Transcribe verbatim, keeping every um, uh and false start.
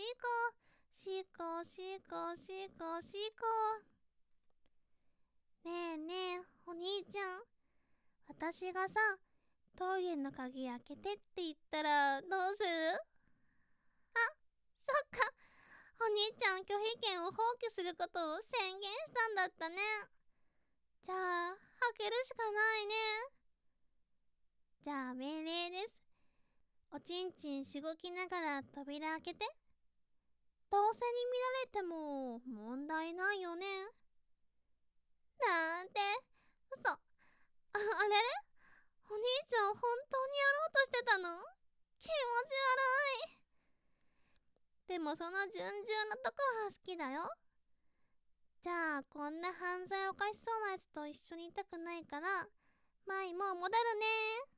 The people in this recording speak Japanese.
しこしこしこしこ。ねえねえお兄ちゃん、私がさトイレの鍵開けてって言ったらどうする？あ、そっか、お兄ちゃん拒否権を放棄することを宣言したんだったね。じゃあ開けるしかないね。じゃあ命令です。おちんちんしごきながら扉開けて。どうせに見られても問題ないよね。なんて嘘。あ、あれれ、お兄ちゃん本当にやろうとしてたの？気持ち悪い。でもその順々なところは好きだよ。じゃあこんな犯罪を犯しそうなやつと一緒にいたくないから、舞も戻るね。